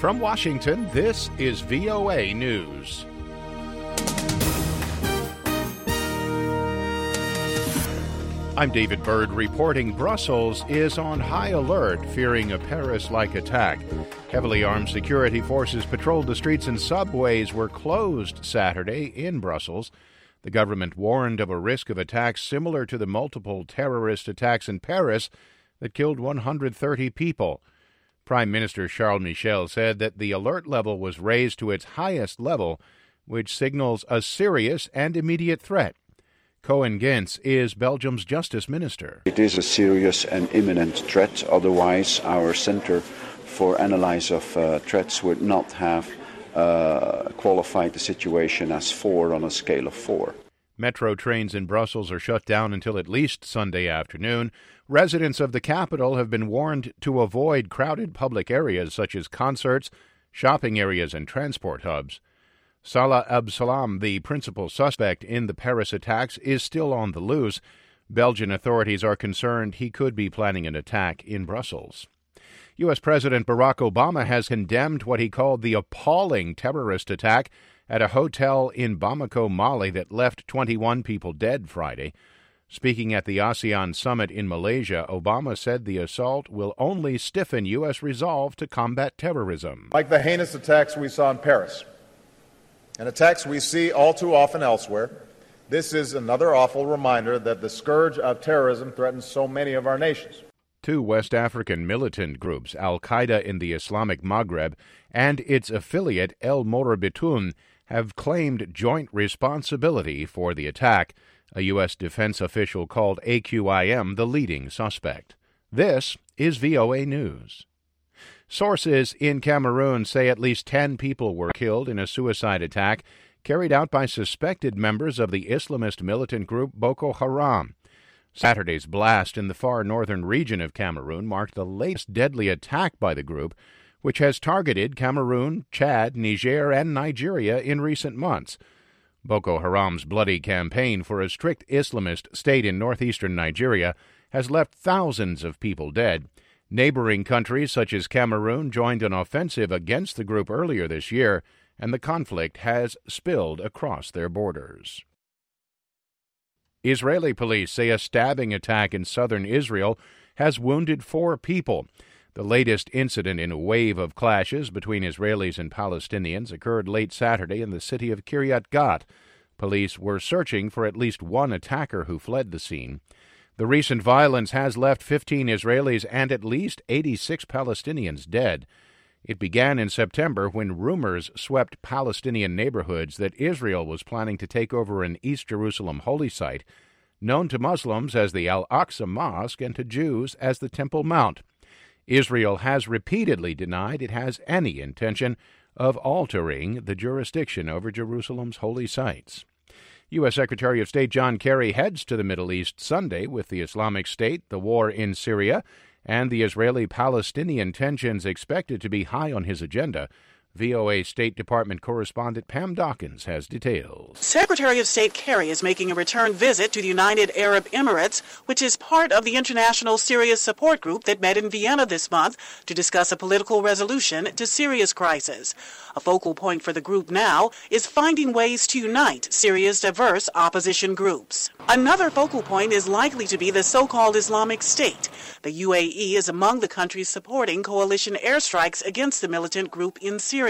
From Washington, this is VOA News. I'm David Byrd reporting Brussels is on high alert, fearing a Paris-like attack. Heavily armed security forces patrolled the streets and subways were closed Saturday in Brussels. The government warned of a risk of attacks similar to the multiple terrorist attacks in Paris that killed 130 people. Prime Minister Charles Michel said that the alert level was raised to its highest level, which signals a serious and immediate threat. Koen Gens is Belgium's justice minister. It is a serious and imminent threat. Otherwise, our Center for Analysis of Threats would not have qualified the situation as 4 on a scale of 4. Metro trains in Brussels are shut down until at least Sunday afternoon. Residents of the capital have been warned to avoid crowded public areas such as concerts, shopping areas, and transport hubs. Salah Abdeslam, the principal suspect in the Paris attacks, is still on the loose. Belgian authorities are concerned he could be planning an attack in Brussels. U.S. President Barack Obama has condemned what he called the appalling terrorist attack at a hotel in Bamako, Mali, that left 21 people dead Friday. Speaking at the ASEAN summit in Malaysia, Obama said the assault will only stiffen U.S. resolve to combat terrorism. Like the heinous attacks we saw in Paris, and attacks we see all too often elsewhere, this is another awful reminder that the scourge of terrorism threatens so many of our nations. 2 West African militant groups, Al-Qaeda in the Islamic Maghreb and its affiliate El Morabitoun, have claimed joint responsibility for the attack. A U.S. defense official called AQIM the leading suspect. This is VOA News. Sources in Cameroon say at least 10 people were killed in a suicide attack carried out by suspected members of the Islamist militant group Boko Haram. Saturday's blast in the far northern region of Cameroon marked the latest deadly attack by the group, which has targeted Cameroon, Chad, Niger, and Nigeria in recent months. Boko Haram's bloody campaign for a strict Islamist state in northeastern Nigeria has left thousands of people dead. Neighboring countries such as Cameroon joined an offensive against the group earlier this year, and the conflict has spilled across their borders. Israeli police say a stabbing attack in southern Israel has wounded 4 people. The latest incident in a wave of clashes between Israelis and Palestinians occurred late Saturday in the city of Kiryat Gat. Police were searching for at least one attacker who fled the scene. The recent violence has left 15 Israelis and at least 86 Palestinians dead. It began in September when rumors swept Palestinian neighborhoods that Israel was planning to take over an East Jerusalem holy site, known to Muslims as the Al-Aqsa Mosque and to Jews as the Temple Mount. Israel has repeatedly denied it has any intention of altering the jurisdiction over Jerusalem's holy sites. U.S. Secretary of State John Kerry heads to the Middle East Sunday with the Islamic State, the war in Syria, and the Israeli-Palestinian tensions expected to be high on his agenda. VOA State Department correspondent Pam Dawkins has details. Secretary of State Kerry is making a return visit to the United Arab Emirates, which is part of the International Syria Support Group that met in Vienna this month to discuss a political resolution to Syria's crisis. A focal point for the group now is finding ways to unite Syria's diverse opposition groups. Another focal point is likely to be the so-called Islamic State. The UAE is among the countries supporting coalition airstrikes against the militant group in Syria.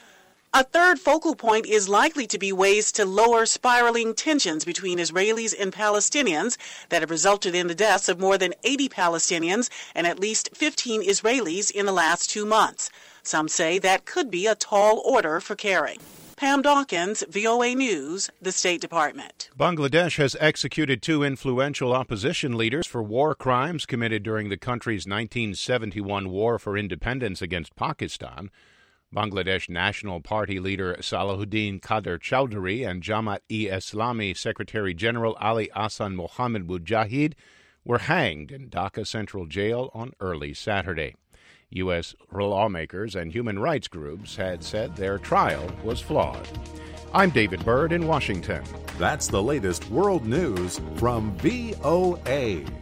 A third focal point is likely to be ways to lower spiraling tensions between Israelis and Palestinians that have resulted in the deaths of more than 80 Palestinians and at least 15 Israelis in the last 2 months. Some say that could be a tall order for Kerry. Pam Dawkins, VOA News, the State Department. Bangladesh has executed 2 influential opposition leaders for war crimes committed during the country's 1971 war for independence against Pakistan. Bangladesh National Party leader Salahuddin Qadr Chowdhury and Jamaat-e-Islami Secretary-General Ali Ahsan Mohammed Mujahid were hanged in Dhaka Central Jail on early Saturday. U.S. lawmakers and human rights groups had said their trial was flawed. I'm David Byrd in Washington. That's the latest world news from VOA.